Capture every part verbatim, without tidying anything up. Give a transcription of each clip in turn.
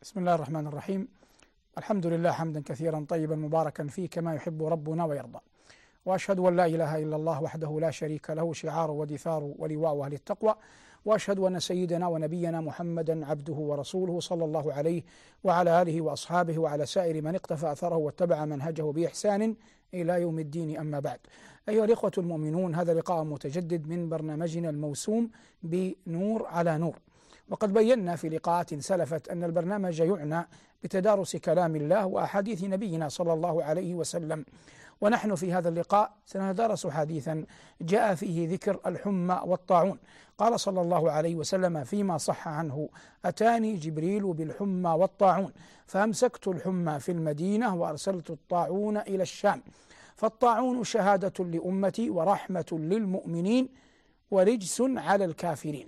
بسم الله الرحمن الرحيم. الحمد لله حمدا كثيرا طيبا مباركا فيه كما يحب ربنا ويرضى، وأشهد أن لا إله إلا الله وحده لا شريك له شعار ودثار ولواء أهل التقوى، وأشهد أن سيدنا ونبينا محمدا عبده ورسوله صلى الله عليه وعلى آله وأصحابه وعلى سائر من اقتفى أثره واتبع منهجه بإحسان إلى يوم الدين. أما بعد، أيها الإخوة المؤمنون، هذا لقاء متجدد من برنامجنا الموسوم بنور على نور. وقد بينا في لقاءات سلفت أن البرنامج يعنى بتدارس كلام الله وأحاديث نبينا صلى الله عليه وسلم، ونحن في هذا اللقاء سنتدارس حديثا جاء فيه ذكر الحمى والطاعون. قال صلى الله عليه وسلم فيما صح عنه: أتاني جبريل بالحمى والطاعون فأمسكت الحمى في المدينة وأرسلت الطاعون إلى الشام، فالطاعون شهادة لأمتي ورحمة للمؤمنين ورجس على الكافرين.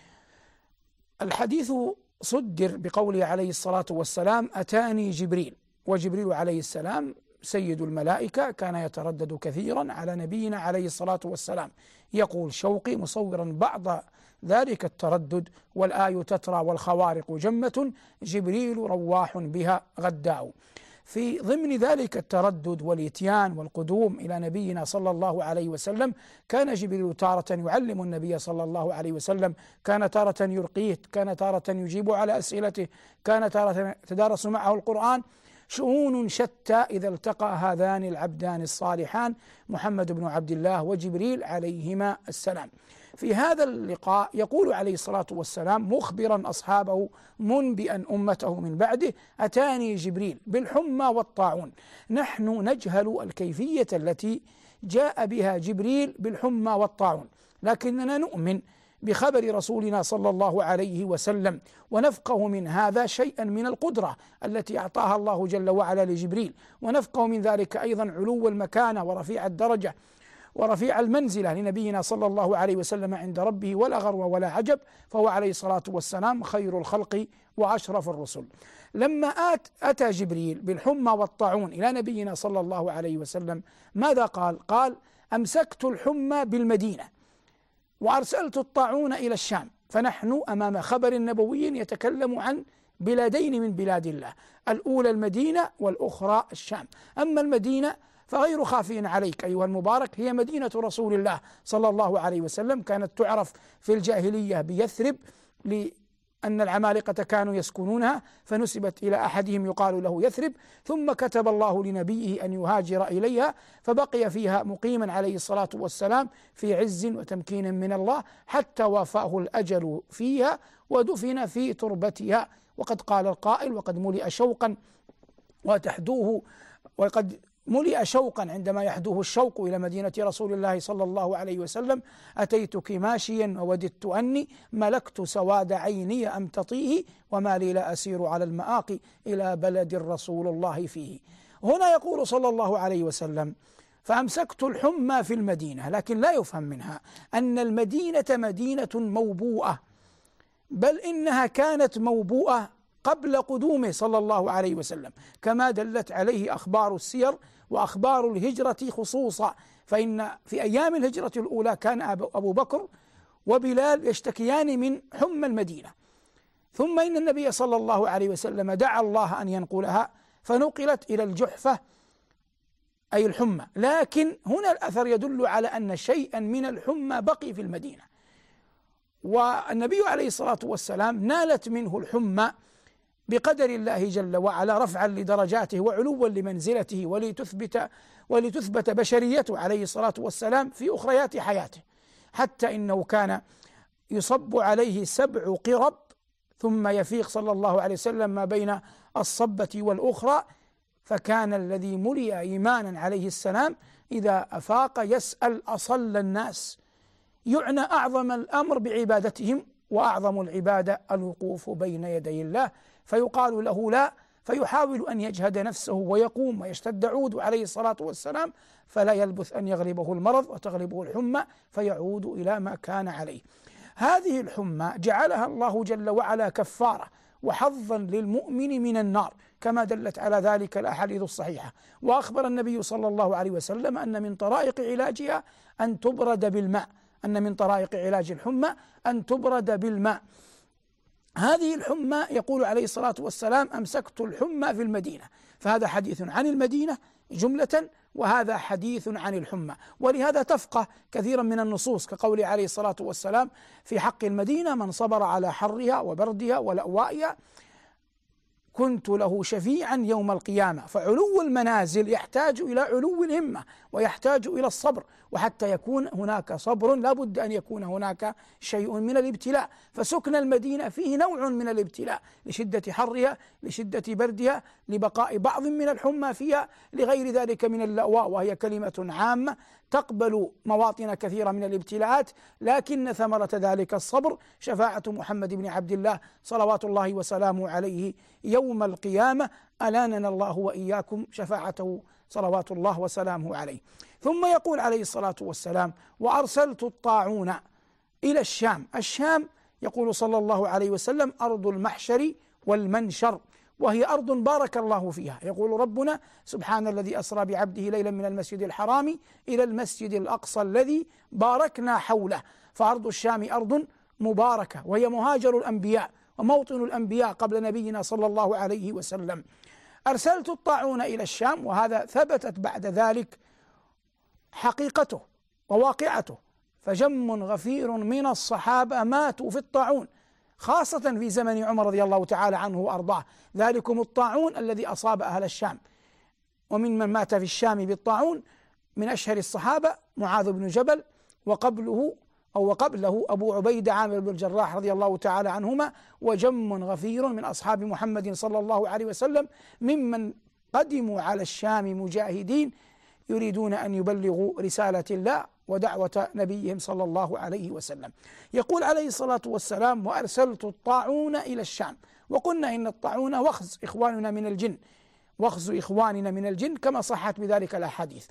الحديث صدر بقوله عليه الصلاة والسلام: أتاني جبريل، وجبريل عليه السلام سيد الملائكة، كان يتردد كثيرا على نبينا عليه الصلاة والسلام، يقول شوقي مصورا بعض ذلك التردد: والآي تترى والخوارق جمة جبريل رواح بها غداء. في ضمن ذلك التردد والإتيان والقدوم إلى نبينا صلى الله عليه وسلم، كان جبريل تارة يعلم النبي صلى الله عليه وسلم، كان تارة يرقيه، كان تارة يجيب على أسئلته، كان تارة يتدارس معه القرآن. شؤون شتى إذا التقى هذان العبدان الصالحان محمد بن عبد الله وجبريل عليهما السلام. في هذا اللقاء يقول عليه الصلاة والسلام مخبرا أصحابه منبئا أمته من بعده: أتاني جبريل بالحمى والطاعون. نحن نجهل الكيفية التي جاء بها جبريل بالحمى والطاعون، لكننا نؤمن بخبر رسولنا صلى الله عليه وسلم، ونفقه من هذا شيئا من القدرة التي أعطاها الله جل وعلا لجبريل، ونفقه من ذلك أيضا علو المكانة ورفيع الدرجة ورفيع المنزلة لنبينا صلى الله عليه وسلم عند ربه، ولا غرو ولا عجب، فهو عليه الصلاة والسلام خير الخلق وأشرف الرسل. لما آت أتى جبريل بالحمى والطاعون إلى نبينا صلى الله عليه وسلم، ماذا قال؟ قال: أمسكت الحمى بالمدينة وأرسلت الطاعون إلى الشام. فنحن أمام خبر نبوي يتكلم عن بلادين من بلاد الله، الأولى المدينة والأخرى الشام. أما المدينة فغير خافي عليك أيها المبارك، هي مدينة رسول الله صلى الله عليه وسلم، كانت تعرف في الجاهلية بيثرب لأن العمالقة كانوا يسكنونها، فنسبت إلى أحدهم يقال له يثرب، ثم كتب الله لنبيه أن يهاجر إليها، فبقي فيها مقيما عليه الصلاة والسلام في عز وتمكين من الله حتى وافاه الأجل فيها ودفن في تربتها. وقد قال القائل: وقد ملئ شوقا وتحدوه وقد ملئ شوقا عندما يحدوه الشوق إلى مدينة رسول الله صلى الله عليه وسلم: أتيتك ماشيا ووددت أني ملكت سواد عيني أم تطيه وما لي لا أسير على المآقي إلى بلد رسول الله فيه. هنا يقول صلى الله عليه وسلم: فأمسكت الحمى في المدينة، لكن لا يفهم منها أن المدينة مدينة موبوءة، بل إنها كانت موبوءة قبل قدومه صلى الله عليه وسلم، كما دلت عليه أخبار السير وأخبار الهجرة خصوصا. فإن في أيام الهجرة الأولى كان أبو بكر وبلال يشتكيان من حمى المدينة، ثم إن النبي صلى الله عليه وسلم دعا الله أن ينقلها فنقلت إلى الجحفة أي الحمى. لكن هنا الأثر يدل على أن شيئا من الحمى بقي في المدينة، والنبي عليه الصلاة والسلام نالت منه الحمى بقدر الله جل وعلا رفعا لدرجاته وعلوا لمنزلته ولتثبت ولتثبت بشريته عليه الصلاة والسلام في أخريات حياته، حتى إنه كان يصب عليه سبع قرب ثم يفيق صلى الله عليه وسلم ما بين الصبة والأخرى، فكان الذي ملئ إيمانا عليه السلام إذا أفاق يسأل أصل الناس، يعنى أعظم الأمر بعبادتهم، وأعظم العبادة الوقوف بين يدي الله، فيقال له لا، فيحاول أن يجهد نفسه ويقوم ويشتد عود عليه الصلاة والسلام، فلا يلبث أن يغلبه المرض وتغلبه الحمى فيعود إلى ما كان عليه. هذه الحمى جعلها الله جل وعلا كفارة وحظا للمؤمن من النار، كما دلت على ذلك الأحاديث الصحيحة. وأخبر النبي صلى الله عليه وسلم أن من طرائق علاجها أن تبرد بالماء، أن من طرائق علاج الحمى أن تبرد بالماء. هذه الحمى يقول عليه الصلاة والسلام أمسكت الحمى في المدينة، فهذا حديث عن المدينة جملة، وهذا حديث عن الحمى. ولهذا تفقه كثيرا من النصوص كقوله عليه الصلاة والسلام في حق المدينة: من صبر على حرها وبردها ولأوائها كنت له شفيعا يوم القيامة. فعلو المنازل يحتاج إلى علو الهمة ويحتاج إلى الصبر، وحتى يكون هناك صبر لا بد أن يكون هناك شيء من الابتلاء. فسكن المدينة فيه نوع من الابتلاء لشدة حرها، لشدة بردها، لبقاء بعض من الحمى فيها، لغير ذلك من اللأواء، وهي كلمة عامة تقبل مواطن كثيرة من الابتلاءات، لكن ثمرة ذلك الصبر شفاعة محمد بن عبد الله صلوات الله وسلامه عليه يوم القيامة، ألاننا الله وإياكم شفاعته صلوات الله وسلامه عليه. ثم يقول عليه الصلاة والسلام: وأرسلت الطاعون إلى الشام. الشام يقول صلى الله عليه وسلم أرض المحشر والمنشر، وهي أرض بارك الله فيها. يقول ربنا: سبحان الذي أسرى بعبده ليلا من المسجد الحرام إلى المسجد الأقصى الذي باركنا حوله. فأرض الشام أرض مباركة، وهي مهاجر الأنبياء وموطن الأنبياء قبل نبينا صلى الله عليه وسلم. أرسلت الطاعون إلى الشام، وهذا ثبتت بعد ذلك حقيقته وواقعته، فجم غفير من الصحابة ماتوا في الطاعون، خاصة في زمن عمر رضي الله تعالى عنه وأرضاه. ذلكم الطاعون الذي أصاب أهل الشام. ومن من مات في الشام بالطاعون من أشهر الصحابة معاذ بن جبل، وقبله أو وقبله أبو عبيدة عامر بن الجراح رضي الله تعالى عنهما، وجم غفير من أصحاب محمد صلى الله عليه وسلم ممن قدموا على الشام مجاهدين يريدون أن يبلغوا رسالة الله ودعوة نبيهم صلى الله عليه وسلم. يقول عليه الصلاة والسلام: وأرسلت الطاعون إلى الشام. وقلنا إن الطاعون وخز إخواننا من الجن، وخز إخواننا من الجن كما صحت بذلك الأحاديث.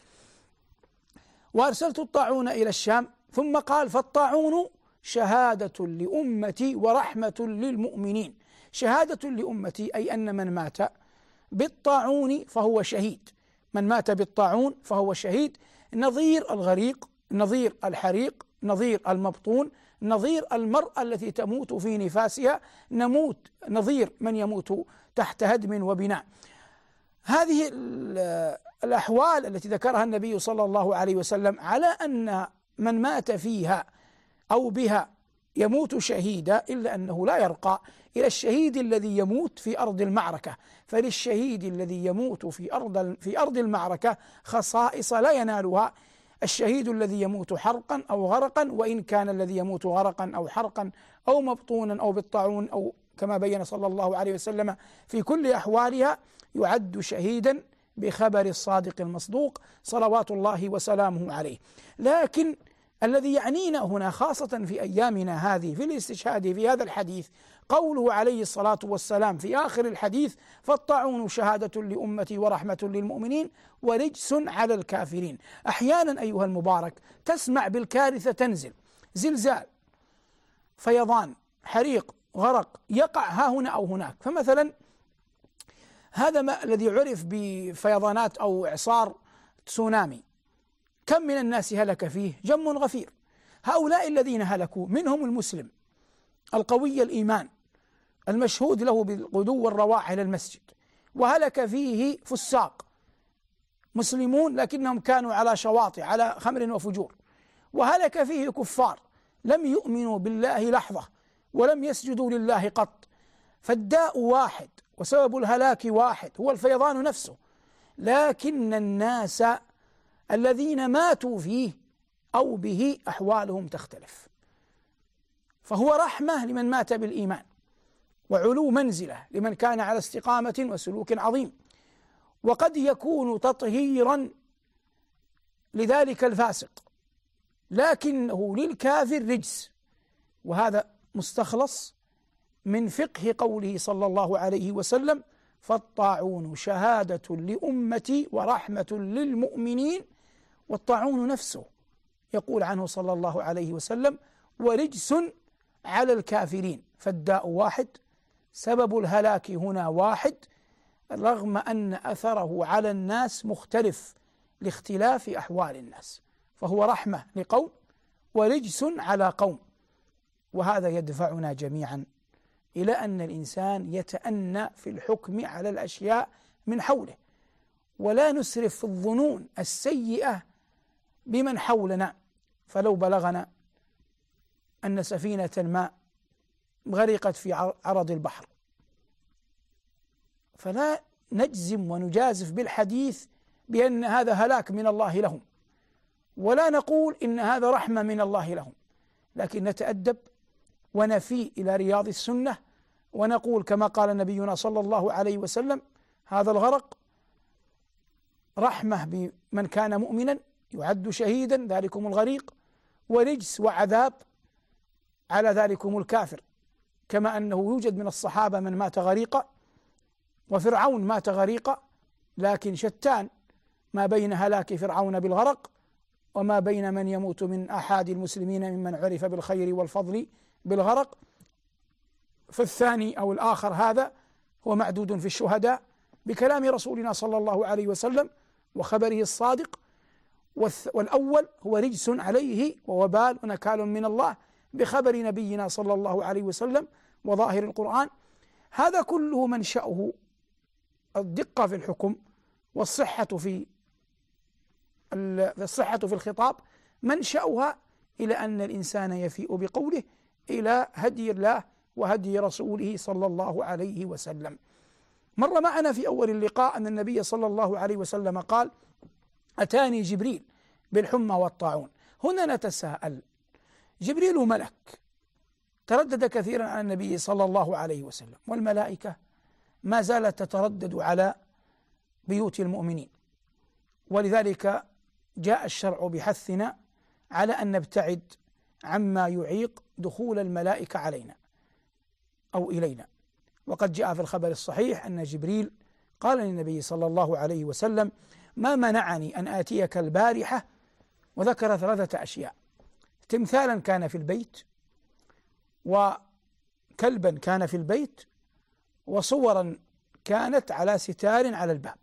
وأرسلت الطاعون إلى الشام، ثم قال: فالطاعون شهادة لأمتي ورحمة للمؤمنين. شهادة لأمتي أي أن من مات بالطاعون فهو شهيد، من مات بالطاعون فهو شهيد، نظير الغريق، نظير الحريق، نظير المبطون، نظير المرأة التي تموت في نفاسها، نموت نظير من يموت تحت هدم وبناء. هذه الأحوال التي ذكرها النبي صلى الله عليه وسلم على أن من مات فيها أو بها يموت شهيدا، إلا أنه لا يرقى إلى الشهيد الذي يموت في أرض المعركة. فللشهيد الذي يموت في أرض في أرض المعركة خصائص لا ينالها الشهيد الذي يموت حرقا أو غرقا، وإن كان الذي يموت غرقا أو حرقا أو مبطونا أو بالطاعون أو كما بين صلى الله عليه وسلم في كل أحوالها يعد شهيدا بخبر الصادق المصدوق صلوات الله وسلامه عليه. لكن الذي يعنينا هنا خاصة في أيامنا هذه في الاستشهاد في هذا الحديث قوله عليه الصلاة والسلام في آخر الحديث: فالطاعون شهادة لأمتي ورحمة للمؤمنين ورجس على الكافرين. أحيانا أيها المبارك تسمع بالكارثة تنزل، زلزال، فيضان، حريق، غرق، يقع ها هنا أو هناك. فمثلا هذا ما الذي عرف بفيضانات أو إعصار تسونامي، كم من الناس هلك فيه؟ جم غفير. هؤلاء الذين هلكوا منهم المسلم القوي الإيمان المشهود له بالغدو والرواح إلى المسجد، وهلك فيه فساق مسلمون لكنهم كانوا على شواطئ على خمر وفجور، وهلك فيه كفار لم يؤمنوا بالله لحظة ولم يسجدوا لله قط. فالداء واحد وسبب الهلاك واحد هو الفيضان نفسه، لكن الناس الذين ماتوا فيه أو به أحوالهم تختلف. فهو رحمة لمن مات بالإيمان، وعلو منزلة لمن كان على استقامة وسلوك عظيم، وقد يكون تطهيرا لذلك الفاسق، لكنه للكافر رجس. وهذا مستخلص من فقه قوله صلى الله عليه وسلم: فالطاعون شهادة لأمتي ورحمة للمؤمنين. والطاعون نفسه يقول عنه صلى الله عليه وسلم: ورجس على الكافرين. فالداء واحد، سبب الهلاك هنا واحد، رغم أن أثره على الناس مختلف لاختلاف أحوال الناس. فهو رحمة لقوم ورجس على قوم. وهذا يدفعنا جميعا إلى أن الإنسان يتأنى في الحكم على الأشياء من حوله، ولا نسرف في الظنون السيئة بمن حولنا. فلو بلغنا أن سفينة ما غرقت في عرض البحر، فلا نجزم ونجازف بالحديث بأن هذا هلاك من الله لهم، ولا نقول إن هذا رحمة من الله لهم، لكن نتأدب ونفي إلى رياض السنة ونقول كما قال نبينا صلى الله عليه وسلم: هذا الغرق رحمة بمن كان مؤمنا يعد شهيدا ذلكم الغريق، ورجس وعذاب على ذلكم الكافر. كما أنه يوجد من الصحابة من مات غريقا، وفرعون مات غريقا، لكن شتان ما بين هلاك فرعون بالغرق وما بين من يموت من أحد المسلمين ممن عرف بالخير والفضل بالغرق. فالثاني أو الآخر هذا هو معدود في الشهداء بكلام رسولنا صلى الله عليه وسلم وخبره الصادق، والأول هو رجس عليه ووبال ونكال من الله بخبر نبينا صلى الله عليه وسلم وظاهر القرآن. هذا كله منشأه الدقة في الحكم والصحة في الصحة في الخطاب، منشأها إلى أن الإنسان يفيء بقوله إلى هدي الله وهدي رسوله صلى الله عليه وسلم. مر معنا في أول اللقاء أن النبي صلى الله عليه وسلم قال: أتاني جبريل بالحمى والطاعون. هنا نتساءل: جبريل ملك تردد كثيرا على النبي صلى الله عليه وسلم، والملائكة ما زالت تتردد على بيوت المؤمنين، ولذلك جاء الشرع بحثنا على أن نبتعد عما يعيق دخول الملائكة علينا أو إلينا. وقد جاء في الخبر الصحيح أن جبريل قال للنبي صلى الله عليه وسلم: ما منعني أن آتيك البارحة، وذكر ثلاثة أشياء: تمثالا كان في البيت، وكلبا كان في البيت، وصورا كانت على ستار على الباب.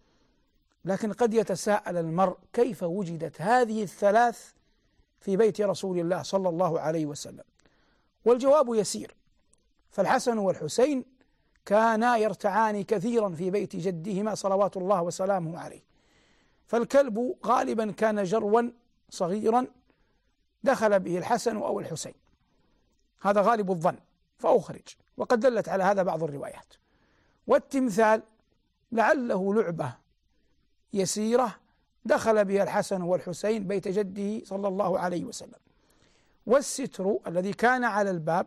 لكن قد يتساءل المرء: كيف وجدت هذه الثلاث في بيت رسول الله صلى الله عليه وسلم؟ والجواب يسير، فالحسن والحسين كانا يرتعان كثيرا في بيت جدهما صلوات الله وسلامه عليه، فالكلب غالبا كان جروا صغيرا دخل به الحسن أو الحسين، هذا غالب الظن فأخرج، وقد دلت على هذا بعض الروايات. والتمثال لعله لعبة يسيرة دخل بها الحسن والحسين بيت جده صلى الله عليه وسلم. والستر الذي كان على الباب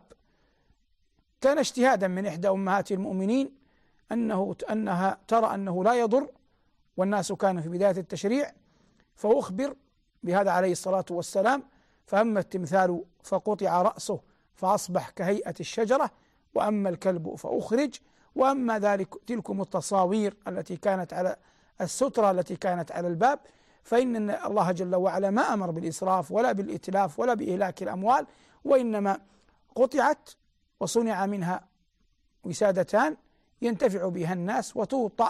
كان اجتهادا من إحدى أمهات المؤمنين أنه أنها ترى أنه لا يضر، والناس كانوا في بداية التشريع، فأخبر بهذا عليه الصلاة والسلام، فأما التمثال فقطع رأسه فأصبح كهيئة الشجرة، وأما الكلب فأخرج، وأما ذلك تلكم التصاوير التي كانت على السترة التي كانت على الباب فإن الله جل وعلا ما أمر بالإسراف ولا بالإتلاف ولا بإهلاك الأموال، وإنما قطعت وصنع منها وسادتان ينتفع بها الناس وتوطأ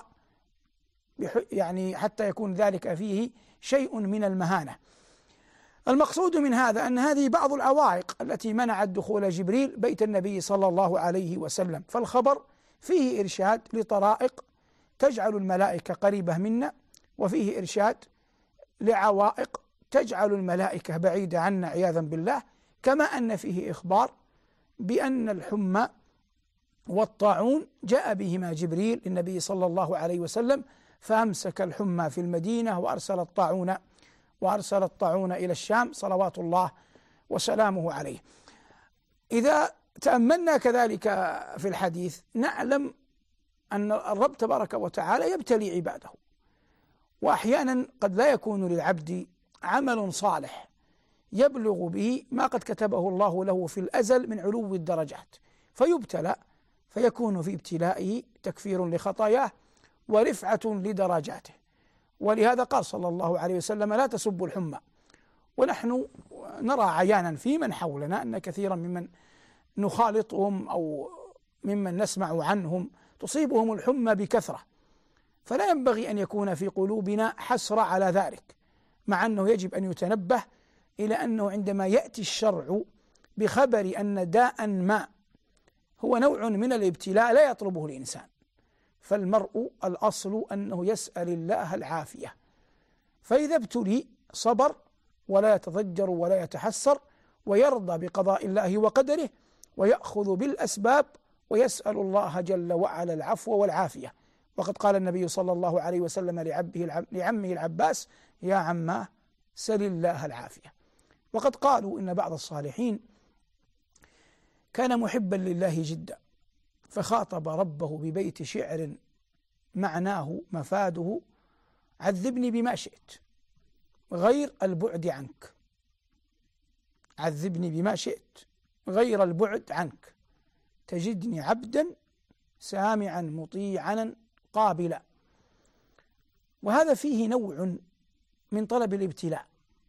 يعني حتى يكون ذلك فيه شيء من المهانة. المقصود من هذا أن هذه بعض العوائق التي منعت دخول جبريل بيت النبي صلى الله عليه وسلم، فالخبر فيه إرشاد لطرائق تجعل الملائكة قريبة منا، وفيه إرشاد لعوائق تجعل الملائكة بعيدة عنا عياذا بالله، كما أن فيه إخبار بأن الحمى والطاعون جاء بهما جبريل للنبي صلى الله عليه وسلم، فأمسك الحمى في المدينة وأرسل الطاعون وأرسل الطاعون إلى الشام صلوات الله وسلامه عليه. إذا تأملنا كذلك في الحديث نعلم أن الرب تبارك وتعالى يبتلي عباده، وأحيانا قد لا يكون للعبد عمل صالح يبلغ به ما قد كتبه الله له في الأزل من علو الدرجات، فيبتلى فيكون في ابتلائه تكفير لخطاياه ورفعة لدرجاته. ولهذا قال صلى الله عليه وسلم: لا تسبوا الحمى. ونحن نرى عيانا في من حولنا أن كثيرا ممن نخالطهم أو ممن نسمع عنهم تصيبهم الحمى بكثرة، فلا ينبغي أن يكون في قلوبنا حسرة على ذلك، مع أنه يجب أن يتنبه إلى أنه عندما يأتي الشرع بخبر أن داء ما هو نوع من الابتلاء لا يطلبه الإنسان، فالمرء الأصل أنه يسأل الله العافية، فإذا ابتلي صبر ولا يتضجر ولا يتحسر، ويرضى بقضاء الله وقدره، ويأخذ بالأسباب، ويسأل الله جل وعلا العفو والعافية. وقد قال النبي صلى الله عليه وسلم لعمه العباس: يا عماه سل الله العافية. وقد قالوا إن بعض الصالحين كان محبا لله جدا، فخاطب ربه ببيت شعر معناه مفاده: عذبني بما شئت غير البعد عنك، عذبني بما شئت غير البعد عنك، تجدني عبدا سامعا مطيعا قابلا. وهذا فيه نوع من طلب الابتلاء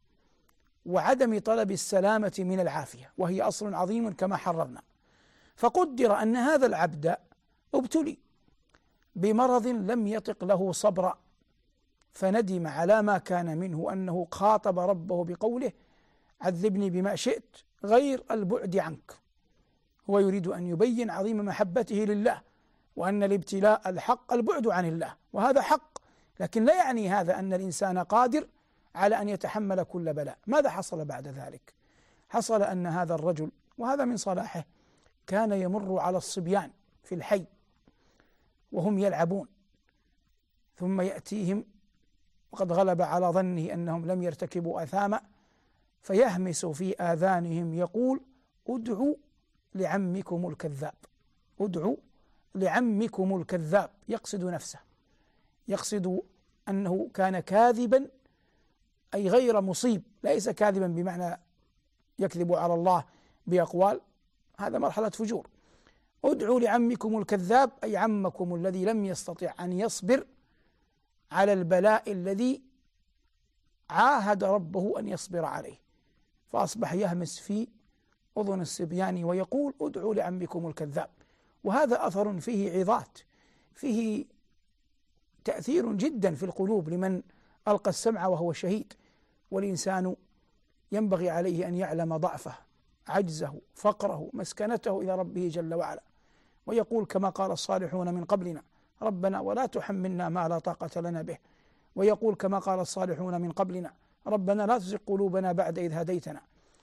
وعدم طلب السلامة من العافية، وهي أصل عظيم كما حررنا. فقدر أن هذا العبد ابتلي بمرض لم يطق له صبرا، فندم على ما كان منه أنه خاطب ربه بقوله: عذبني بما شئت غير البعد عنك. هو يريد أن يبين عظيم محبته لله، وأن الابتلاء الحق البعد عن الله، وهذا حق، لكن لا يعني هذا أن الإنسان قادر على أن يتحمل كل بلاء. ماذا حصل بعد ذلك؟ حصل أن هذا الرجل، وهذا من صلاحه، كان يمر على الصبيان في الحي وهم يلعبون، ثم يأتيهم وقد غلب على ظنه أنهم لم يرتكبوا أثاما، فيهمس في آذانهم يقول: ادعوا لعمكم الكذاب، ادعوا لعمكم الكذاب. يقصد نفسه، يقصد أنه كان كاذبا، أي غير مصيب، ليس كاذبا بمعنى يكذب على الله بأقوال، هذا مرحلة فجور. ادعوا لعمكم الكذاب، أي عمكم الذي لم يستطع أن يصبر على البلاء الذي عاهد ربه أن يصبر عليه، فأصبح يهمس في أذن الصبيان ويقول: ادعوا لعمكم الكذاب. وهذا أثر فيه عظات، فيه تأثير جدا في القلوب لمن ألقى السمع وهو شهيد. والإنسان ينبغي عليه أن يعلم ضعفه، عجزه، فقره، مسكنته إلى ربه جل وعلا، ويقول كما قال الصالحون من قبلنا: ربنا ولا تحملنا ما لا طاقة لنا به. ويقول كما قال الصالحون من قبلنا: ربنا لا تزغ قلوبنا بعد إذ هديتنا.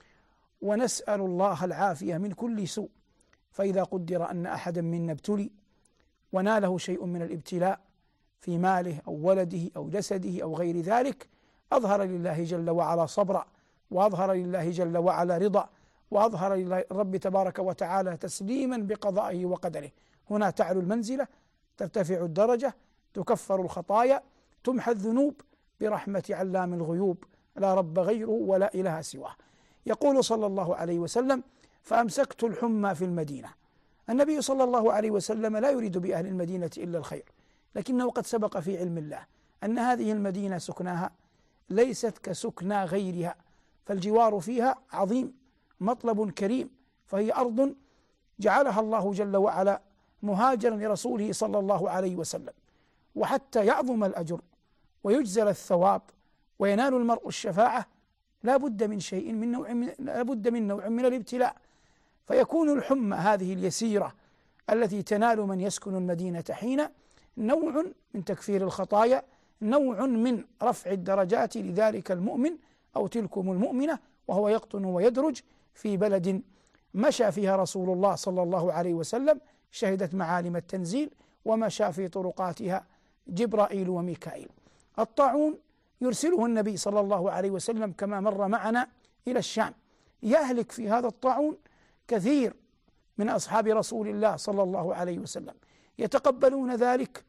ونسأل الله العافية من كل سوء. فإذا قدر أن أحدا منا ابتلي وناله شيء من الابتلاء في ماله أو ولده أو جسده أو غير ذلك، أظهر لله جل وعلا صبرا، وأظهر لله جل وعلا رضا، وأظهر للرب تبارك وتعالى تسليما بقضائه وقدره. هنا تعلو المنزلة، ترتفع الدرجة، تكفر الخطايا، تمحى الذنوب برحمة علام الغيوب، لا رب غيره ولا إله سواه. يقول صلى الله عليه وسلم: فأمسكت الحمى في المدينة. النبي صلى الله عليه وسلم لا يريد بأهل المدينة إلا الخير، لكنه قد سبق في علم الله أن هذه المدينة سكناها ليست كسكنى غيرها، فالجوار فيها عظيم، مطلب كريم، فهي أرض جعلها الله جل وعلا مهاجرا لرسوله صلى الله عليه وسلم. وحتى يعظم الأجر ويجزل الثواب وينال المرء الشفاعة لا بد من شيء من نوع من لا بد من نوع من الابتلاء، فيكون الحمى هذه اليسيرة التي تنال من يسكن المدينة حين نوع من تكفير الخطايا، نوع من رفع الدرجات لذلك المؤمن أو تلكم المؤمنة، وهو يقطن ويدرج في بلد مشى فيها رسول الله صلى الله عليه وسلم، شهدت معالم التنزيل، ومشى في طرقاتها جبرائيل وميكائيل. الطاعون يرسله النبي صلى الله عليه وسلم كما مر معنا إلى الشام، يهلك في هذا الطاعون كثير من أصحاب رسول الله صلى الله عليه وسلم، يتقبلون ذلك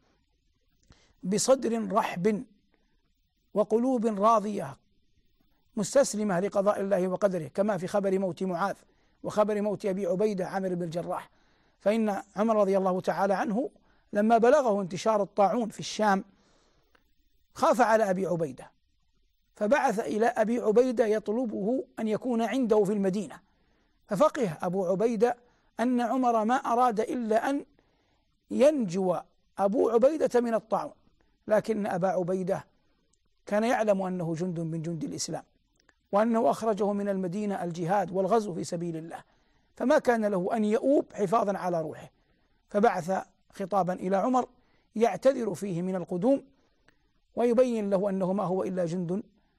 بصدر رحب وقلوب راضية مستسلمة لقضاء الله وقدره، كما في خبر موت معاذ وخبر موت أبي عبيدة عامر بن الجراح. فإن عمر رضي الله تعالى عنه لما بلغه انتشار الطاعون في الشام خاف على أبي عبيدة، فبعث إلى أبي عبيدة يطلبه أن يكون عنده في المدينة، ففقه أبو عبيدة أن عمر ما أراد إلا أن ينجو أبو عبيدة من الطاعون، لكن أبا عبيدة كان يعلم أنه جند من جند الإسلام، وأنه أخرجه من المدينة الجهاد والغزو في سبيل الله، فما كان له أن يؤوب حفاظا على روحه، فبعث خطابا إلى عمر يعتذر فيه من القدوم ويبين له أنه ما هو إلا جند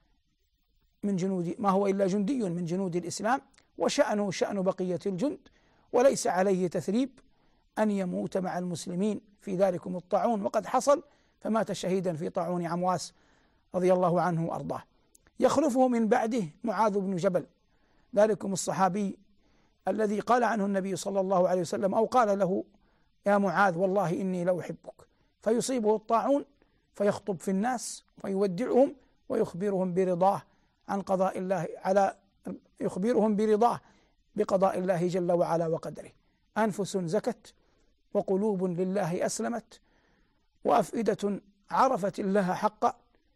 من جنود ما هو إلا جندي من جنود الإسلام، وشأنه شأن بقية الجند، وليس عليه تثريب أن يموت مع المسلمين في ذلكم الطاعون، وقد حصل فمات شهيدا في طاعون عمواس رضي الله عنه وأرضاه. يخلفه من بعده معاذ بن جبل، ذلكم الصحابي الذي قال عنه النبي صلى الله عليه وسلم أو قال له يا معاذ والله إني لأحبك، فيصيبه الطاعون فيخطب في الناس ويودعهم ويخبرهم برضاه عن قضاء الله على يخبرهم برضاه بقضاء الله جل وعلا وقدره. أنفس زكت وقلوب لله أسلمت وأفئدة عرفت الله حقا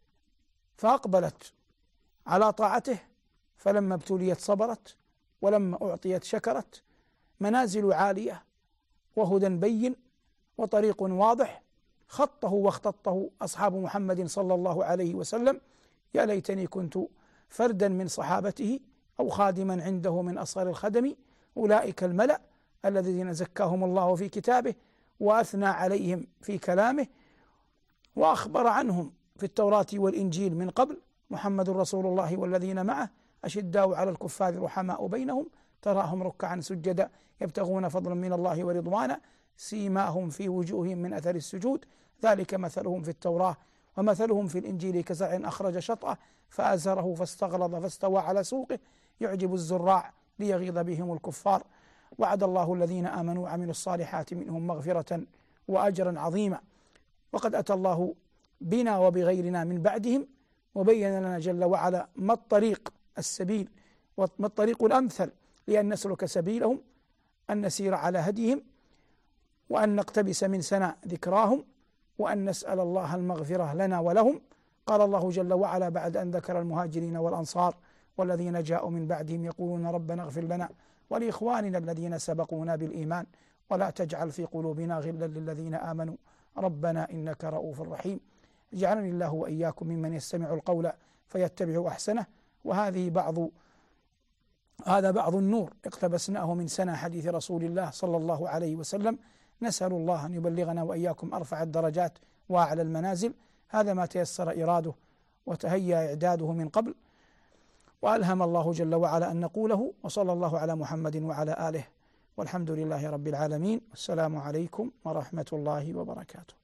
فأقبلت على طاعته، فلما ابتليت صبرت ولما أعطيت شكرت. منازل عالية وهدى بين وطريق واضح خطه واختطه أصحاب محمد صلى الله عليه وسلم. يا ليتني كنت فردا من صحابته أو خادما عنده من أصغر الخدم. أولئك الملأ الذين زكاهم الله في كتابه وأثنى عليهم في كلامه وأخبر عنهم في التوراة والإنجيل من قبل. محمد رسول الله والذين معه أشداء على الكفار رحماء بينهم تراهم ركعا سجدا يبتغون فضلا من الله ورضوانا سيماهم في وجوههم من أثر السجود ذلك مثلهم في التوراة ومثلهم في الإنجيل كزرع أخرج شطأه فأزره فاستغلظ فاستوى على سوقه يعجب الزراع ليغيظ بهم الكفار. وعد الله الذين آمنوا وعملوا الصالحات منهم مغفرة وأجرا عظيما. وقد أتى الله بنا وبغيرنا من بعدهم وبين لنا جل وعلا ما الطريق السبيل وما الطريق الأمثل لأن نسلك سبيلهم، أن نسير على هديهم وأن نقتبس من سنة ذكراهم وأن نسأل الله المغفرة لنا ولهم. قال الله جل وعلا بعد أن ذكر المهاجرين والأنصار والذين جاءوا من بعدهم يقولون ربنا اغفر لنا ولإخواننا الذين سبقونا بالإيمان ولا تجعل في قلوبنا غلا للذين آمنوا ربنا إنك رؤوف رحيم. جعلني الله وإياكم ممن يستمع القول فيتبع أحسنه. وهذه بعض هذا بعض النور اقتبسناه من سنة حديث رسول الله صلى الله عليه وسلم. نسأل الله أن يبلغنا وإياكم أرفع الدرجات وأعلى المنازل. هذا ما تيسر إراده وتهيأ إعداده من قبل وألهم الله جل وعلا أن نقوله. وصلى الله على محمد وعلى آله والحمد لله رب العالمين. والسلام عليكم ورحمة الله وبركاته.